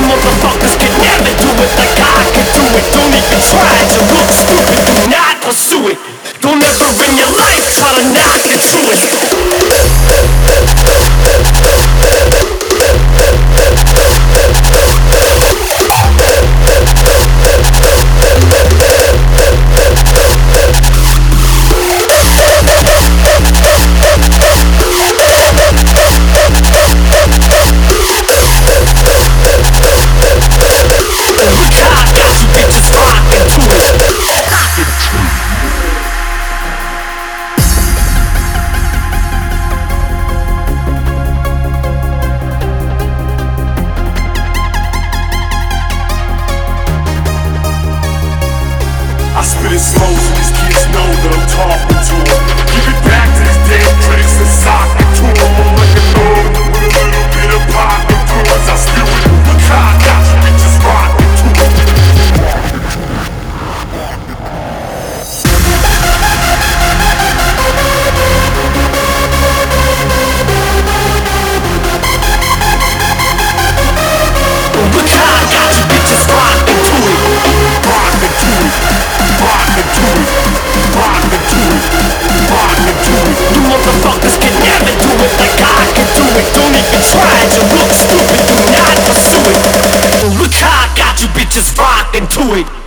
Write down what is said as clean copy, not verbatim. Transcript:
motherfuckers can never do it like I can do it. Don't even try to look stupid, do not pursue it. Don't ever in your life try to knock into it. I spit it slow so these kids know that I'm talking to them. Give it back to these damn critics and sock it to them. I'm like a dog with a little bit of pop influence. I spit with Makai, got you bitches rockin' to it. Makai got you bitches rockin' to it. Rockin' to it. Rockin' to it. Rockin' to it. Rockin' to it. You motherfuckers can never do it like I can do it. Don't even try to look stupid, do not pursue it. Makai got you bitches rockin' to it.